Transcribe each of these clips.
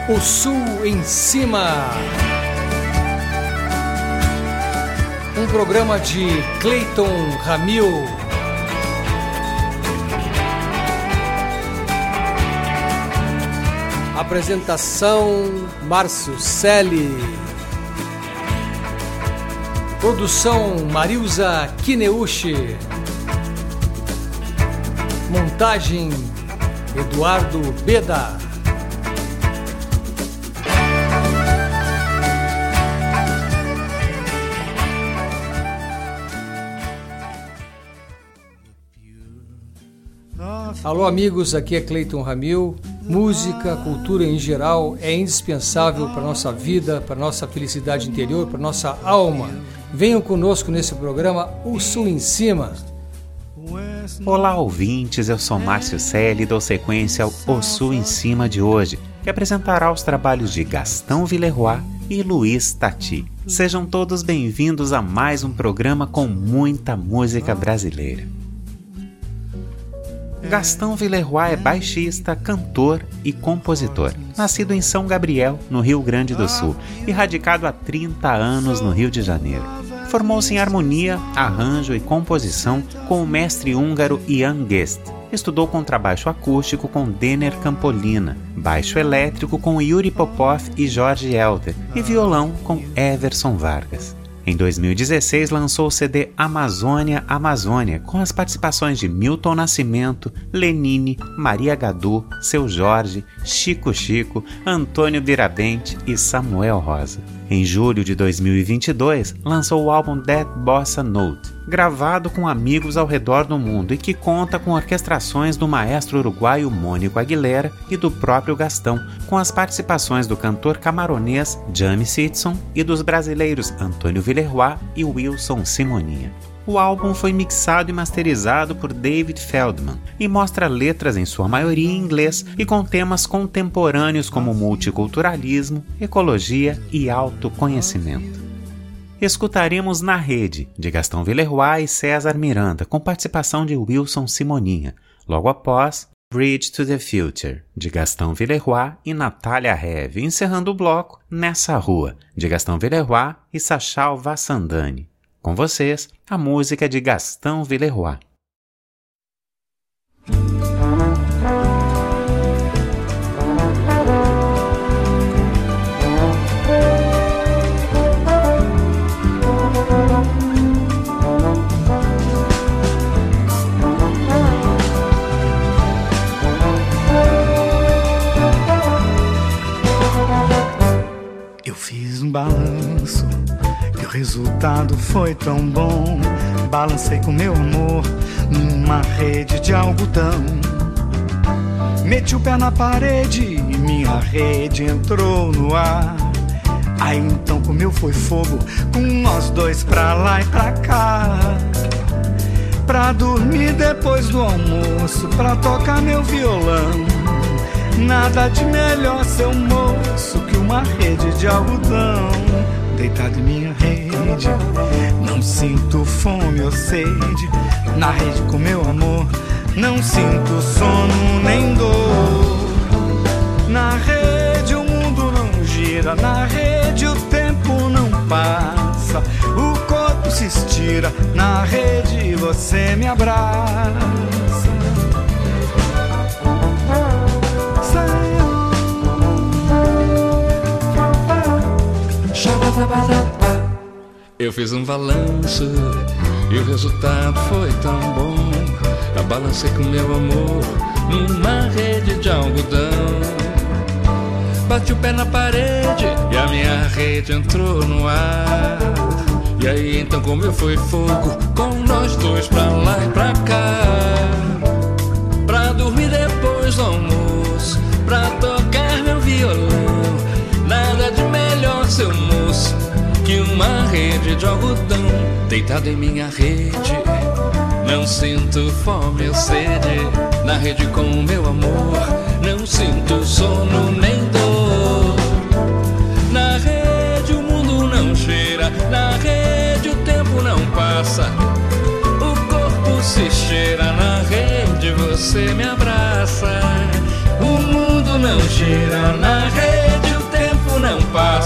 O Sul em Cima. Um programa de Cleiton Ramil. Apresentação Márcio Selle. Produção Marilza Kineuchi. Montagem Eduardo Beda. Alô amigos, aqui é Cleiton Ramil. Música, cultura em geral é indispensável para a nossa vida, para a nossa felicidade interior, para a nossa alma. Venham conosco nesse programa O Sul em Cima. Olá ouvintes, eu sou Márcio Selle e dou sequência ao O Sul em Cima de hoje, que apresentará os trabalhos de Gastão Villeroy e Luiz Tati. Sejam todos bem-vindos a mais um programa com muita música brasileira. Gastão Villeroy é baixista, cantor e compositor. Nascido em São Gabriel, no Rio Grande do Sul, e radicado há 30 anos no Rio de Janeiro. Formou-se em harmonia, arranjo e composição com o mestre húngaro Jan Guest. Estudou contrabaixo acústico com Denner Campolina, baixo elétrico com Yuri Popov e Jorge Helder e violão com Everson Vargas. Em 2016 lançou o CD Amazônia, Amazônia, com as participações de Milton Nascimento, Lenine, Maria Gadu, Seu Jorge, Chico Chico, Antônio Birabente e Samuel Rosa. Em julho de 2022 lançou o álbum That Bossa Note, gravado com amigos ao redor do mundo e que conta com orquestrações do maestro uruguaio Mônico Aguilera e do próprio Gastão, com as participações do cantor camaronês James Sitson e dos brasileiros Antônio Villeroy e Wilson Simoninha. O álbum foi mixado e masterizado por David Feldman e mostra letras em sua maioria em inglês e com temas contemporâneos como multiculturalismo, ecologia e autoconhecimento. Escutaremos Na Rede, de Gastão Villeroy e César Miranda, com participação de Wilson Simoninha. Logo após, Bridge to the Future, de Gastão Villeroy e Natália Heve, encerrando o bloco Nessa Rua, de Gastão Villeroy e Sachal Vassandani. Com vocês, a música de Gastão Villeroy. Eu fiz um balanço e o resultado foi tão bom. Balancei com meu amor numa rede de algodão. Meti o pé na parede e minha rede entrou no ar. Aí então com meu foi fogo, com nós dois pra lá e pra cá. Pra dormir depois do almoço, pra tocar meu violão. Nada de melhor, seu moço, que uma rede de algodão. Deitado em minha rede, não sinto fome ou sede. Na rede com meu amor, não sinto sono nem dor. Na rede o mundo não gira, na rede o tempo não passa. O corpo se estira, na rede você me abraça. Eu fiz um balanço e o resultado foi tão bom. Eu balancei com meu amor numa rede de algodão. Bati o pé na parede e a minha rede entrou no ar. E aí então como eu foi fogo, com nós dois pra lá e pra cá. Pra dormir depois do almoço, pra tocar meu violão. Nada de melhor, seu moço, que uma rede de algodão. Deitado em minha rede, não sinto fome ou sede. Na rede com o meu amor, não sinto sono nem dor. Na rede o mundo não cheira, na rede o tempo não passa. O corpo se cheira, na rede você me abraça. O mundo não gira, na rede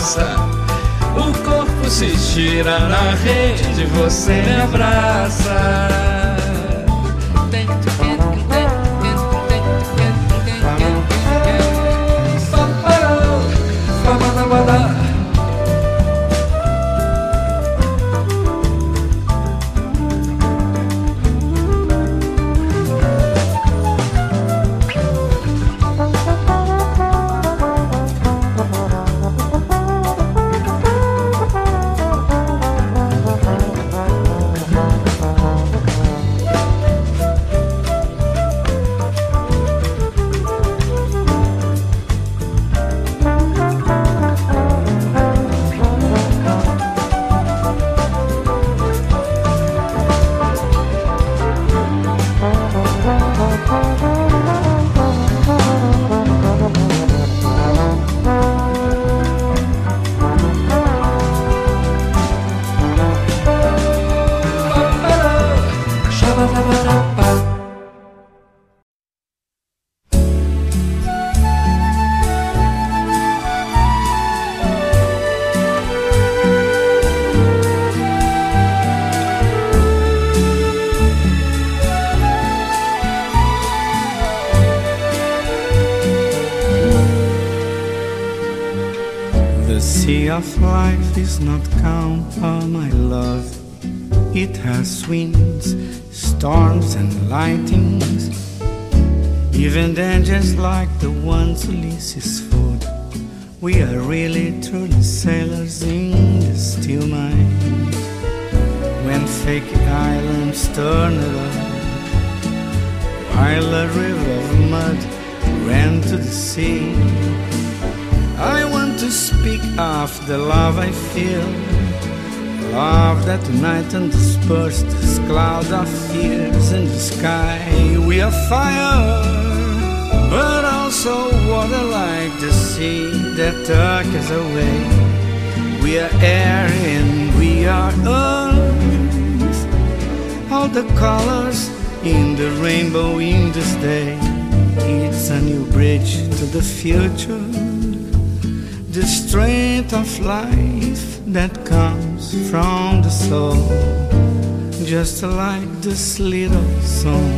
passa, o corpo se estira na rede, você me abraça. Of life is not calm, oh my love. It has winds, storms and lightnings, even dangers like the ones Ulysses fought. We are really truly sailors in the still night. When fake islands turn it up, while a river of mud ran to the sea, I want to speak of the love I feel, love that tonight and dispersed this cloud of fears in the sky. We are fire, but also water like the sea that took us away. We are air and we are earth, all the colors in the rainbow in this day. It's a new bridge to the future, the strength of life that comes from the soul, just like this little song.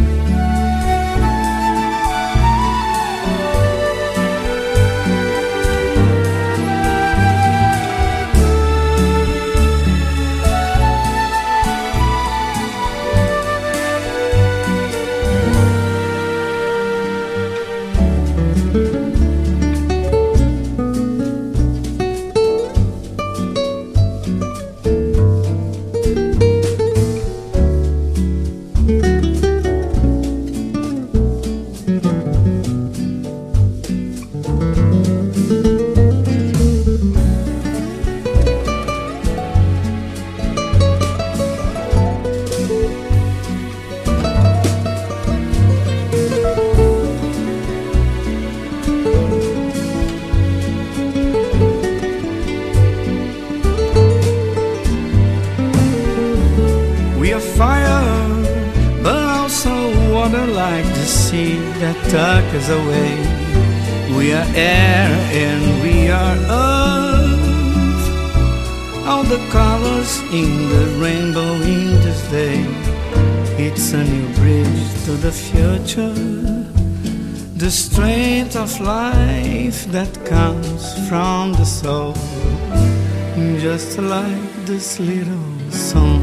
Tuck us away. We are air and we are earth, all the colors in the rainbow in this day. It's a new bridge to the future, the strength of life that comes from the soul, just like this little song.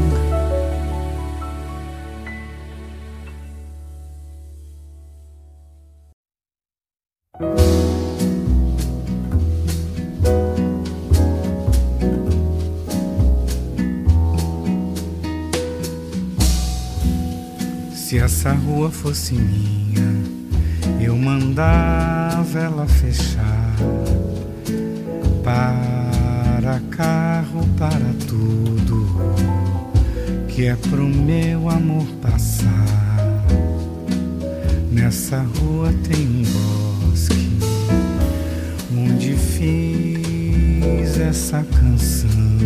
Se essa rua fosse minha, eu mandava ela fechar, para carro, para tudo, que é pro meu amor passar. Nessa rua tem um bosque, onde fiz essa canção.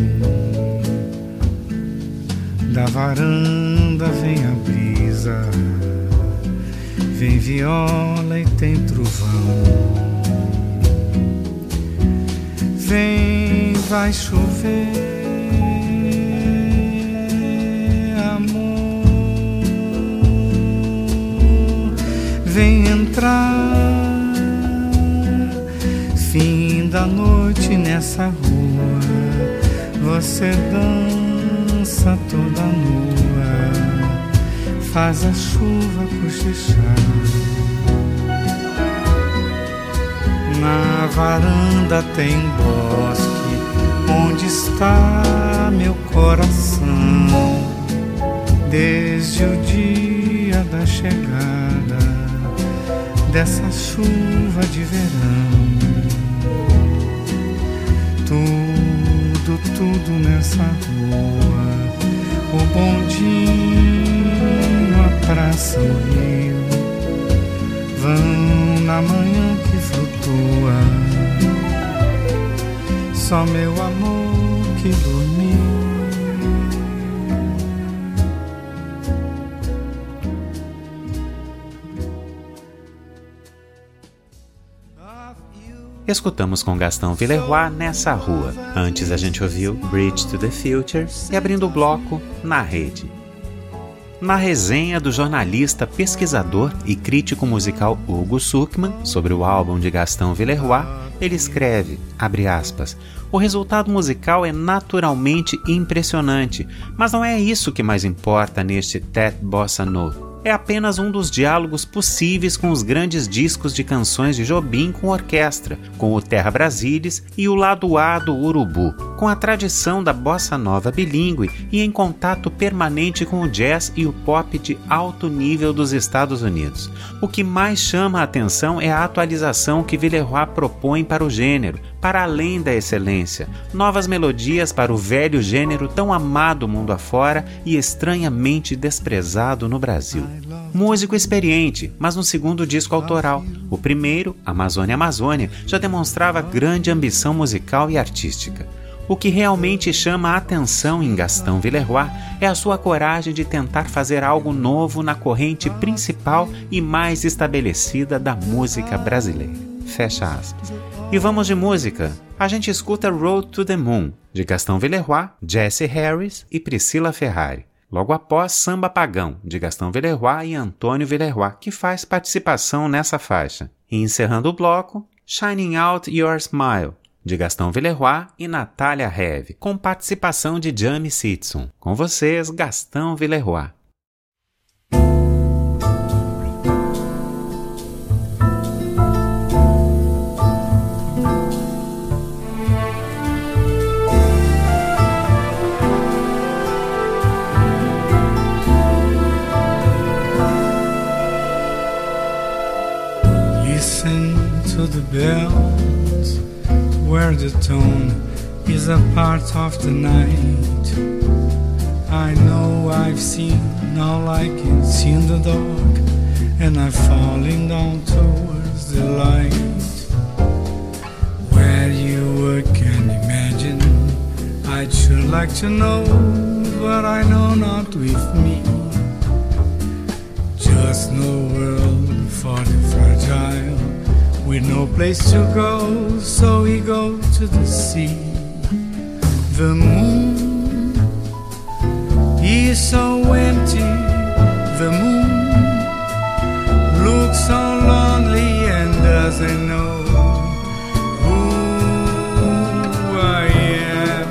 Da varanda vem a brisa, vem viola e tem trovão. Vem, vai chover, amor. Vem entrar, fim da noite nessa rua. Você dança toda nua, faz a chuva cochichar. Na varanda tem bosque, onde está meu coração, desde o dia da chegada dessa chuva de verão. Tudo nessa rua, o bondinho, a praça, o rio, vão na manhã que flutua. Só meu amor que dormiu. Escutamos com Gaston Villeroy Nessa Rua. Antes a gente ouviu Bridge to the Future e abrindo o bloco Na Rede. Na resenha do jornalista, pesquisador e crítico musical Hugo Suckmann sobre o álbum de Gaston Villeroy, ele escreve, abre aspas, o resultado musical é naturalmente impressionante, mas não é isso que mais importa neste Tête Bossa Nova. É apenas um dos diálogos possíveis com os grandes discos de canções de Jobim com orquestra, com o Terra Brasilis e o lado A do Urubu, com a tradição da bossa nova bilíngue e em contato permanente com o jazz e o pop de alto nível dos Estados Unidos. O que mais chama a atenção é a atualização que Villeroy propõe para o gênero, para além da excelência, novas melodias para o velho gênero tão amado mundo afora e estranhamente desprezado no Brasil. Músico experiente, mas no segundo disco autoral. O primeiro, Amazônia, já demonstrava grande ambição musical e artística. O que realmente chama a atenção em Gaston Villeroy é a sua coragem de tentar fazer algo novo na corrente principal e mais estabelecida da música brasileira. Fecha aspas. E vamos de música. A gente escuta Road to the Moon, de Gaston Villeroy, Jesse Harris e Priscila Ferrari. Logo após, Samba Pagão, de Gaston Villeroy e Antônio Villeroy, que faz participação nessa faixa. E encerrando o bloco, Shining Out Your Smile, de Gaston Villeroy e Natália Heve, com participação de Jamie Sitson. Com vocês, Gaston Villeroy. To the bells, where the tone is a part of the night. I know I've seen all I can see in the dark, and I'm falling down towards the light. Where you were, can imagine, I'd sure like to know, but I know not with me. Just no world for the fragile, with no place to go, so we go to the sea. The moon is so empty, the moon looks so lonely and doesn't know who I am.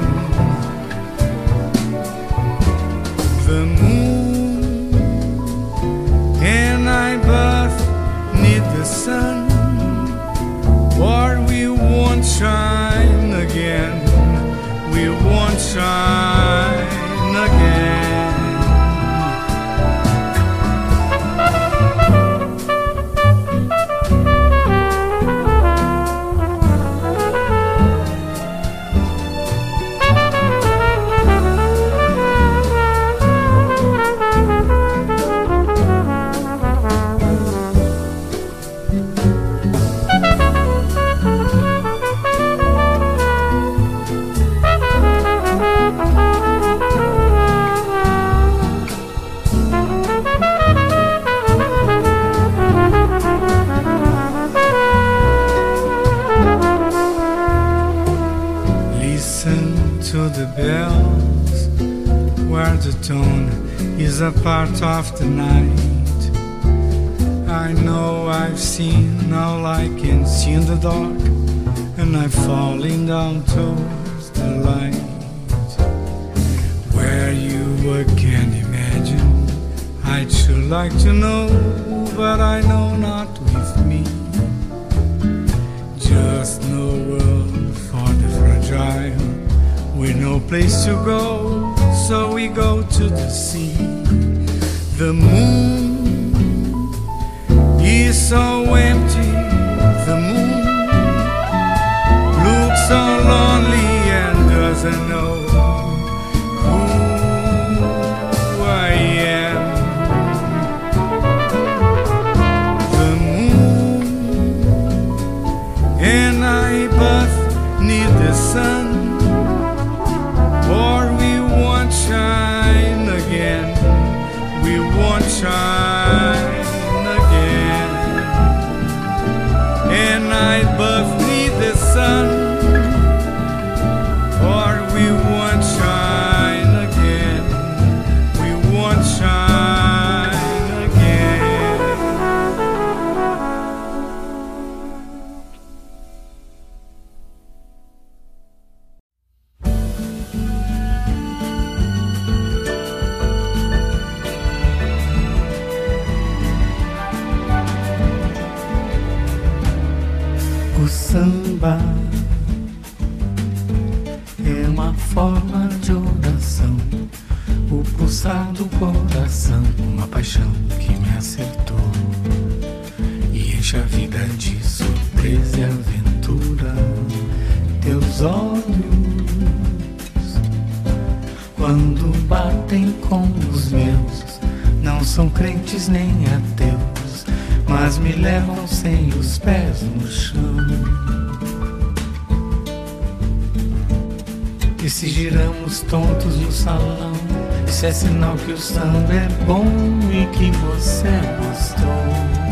The moon and I both need the sun, or we won't shine again, we won't shine again. is a part of the night. I know I've seen all I can see in the dark, and I'm falling down towards the light. Where you were can't imagine, I'd sure like to know, but I know not with me. Just no world for the fragile, with no place to go, so we go to the sea. The moon is so empty, the moon looks so lonely and doesn't know who I am. The moon and I both need the sun, or we won't shine again, we won't shine again. And I both need the sun, or we won't shine again, we won't shine again. O samba é uma forma de oração, o pulsar do coração, uma paixão que me acertou e enche a vida de surpresa e aventura. Teus olhos, quando batem com os meus, não são crentes nem ateus, mas me levam sem os pés no chão. E se giramos tontos no salão, isso é sinal que o samba é bom e que você gostou.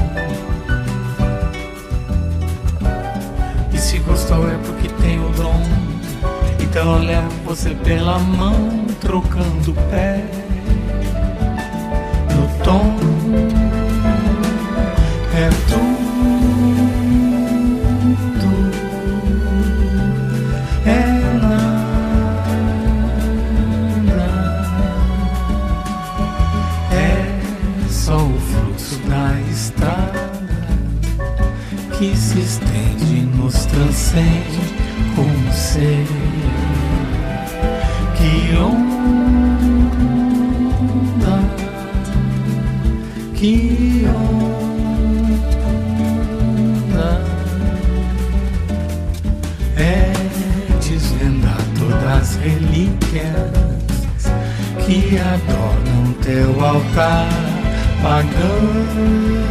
E se gostou é porque tem o dom, então eu levo você pela mão, trocando o pé no tom. É tudo, é nada, é só o fluxo da estrada que se estende, nos transcende como ser que onda, que onda. É desvendar todas as relíquias que adornam teu altar pagão.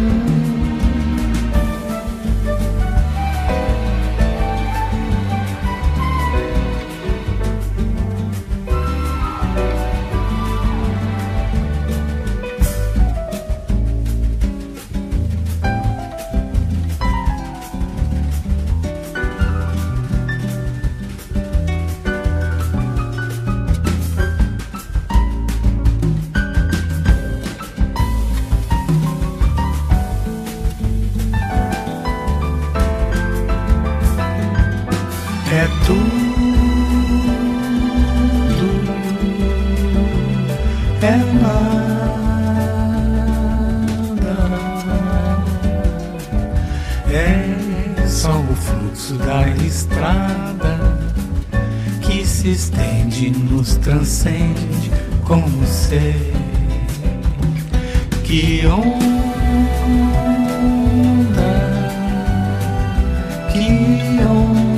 É tudo, é nada, é só o fluxo da estrada que se estende, nos transcende como ser que onda, que onda.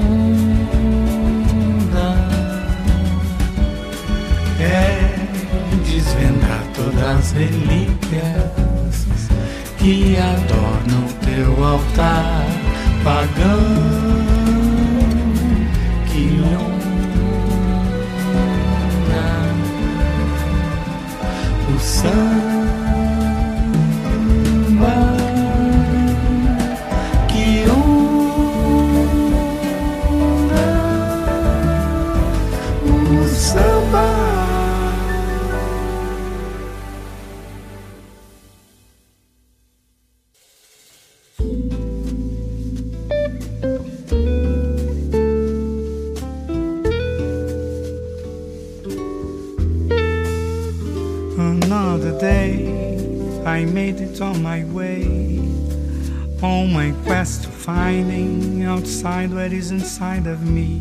Das relíquias que adornam teu altar pagão, que onda, o samba, que onda, o samba. made it on my way, on my quest to finding outside what is inside of me.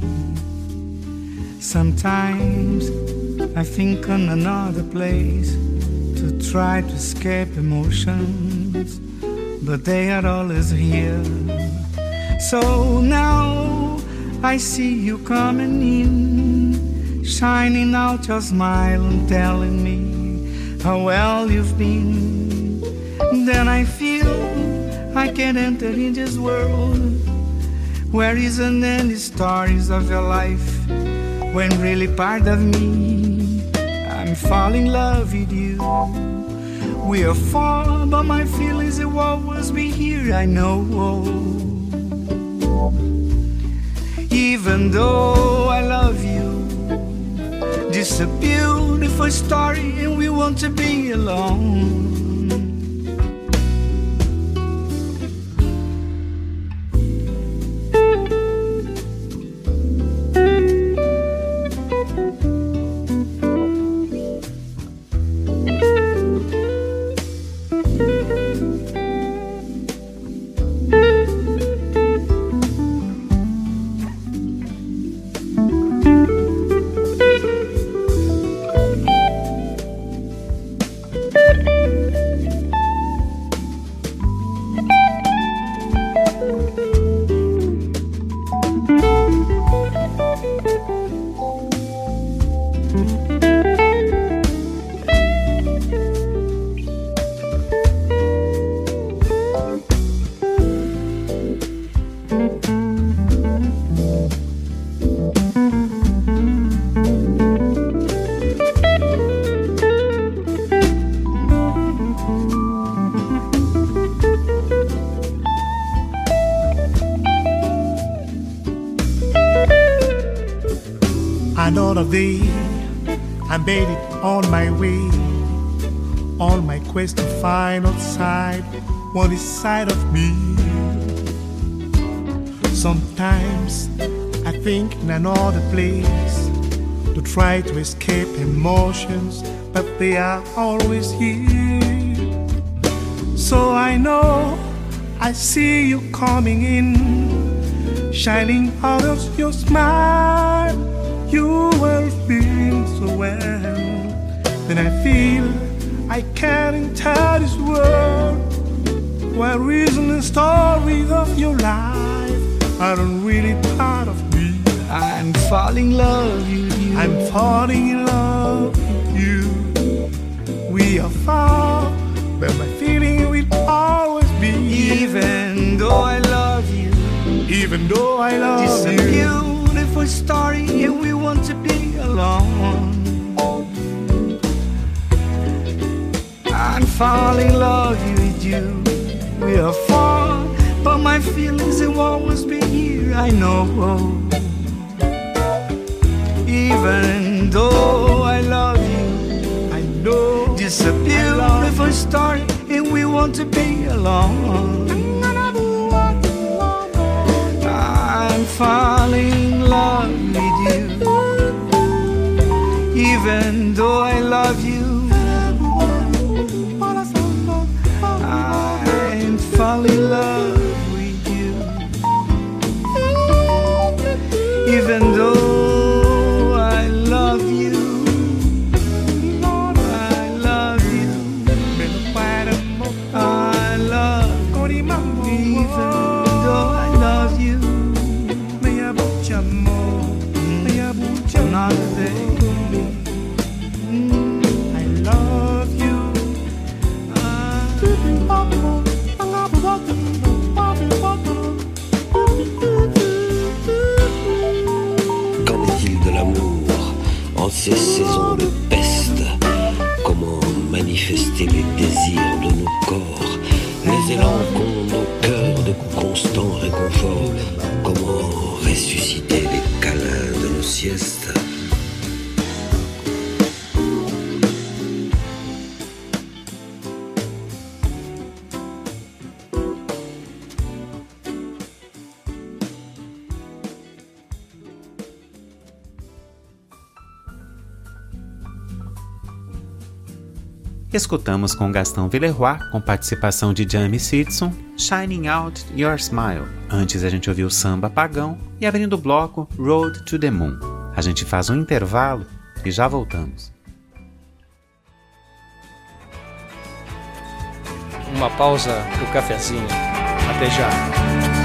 Sometimes I think on another place to try to escape emotions, but they are always here. So now I see you coming in, shining out your smile and telling me how well you've been. Then I feel I can enter in this world where isn't any stories of your life, when really part of me, I'm falling in love with you. We are far, but my feelings will always be here, I know. Even though I love you, this is a beautiful story and we want to be alone. Another day, I made it on my way, on my quest to find outside what is inside of me. Sometimes I think in another place to try to escape emotions, but they are always here. So I know I see you coming in, shining out of your smile. You will feel so well. Then I feel I can't tell this world where reason and stories of your life are really part of me. I'm falling in love with you. I'm falling in love with you. We are far, but my feeling will always be. Even though I love you, even though I love you, it's a beautiful story and we want to be alone. I'm falling in love with you. We are far, but my feelings will always be here, I know. Even though I love you, I know this is a beautiful story and we want to be alone. I'm falling in love with you. Even though I love you, I'm falling in love with you. Even though I love you, I love you. I love you. Even though I love you, another day. I love you. Qu'en est-il de l'amour en ces saisons de peste? Comment manifester les désirs de nos corps, les élans qu'ont nos Escutamos com Gaston Villeroy, com participação de Jamie Sitson, Shining Out Your Smile. Antes a gente ouviu Samba Pagão e abrindo o bloco Road to the Moon. A gente faz um intervalo e já voltamos. Uma pausa pro cafezinho. Até já.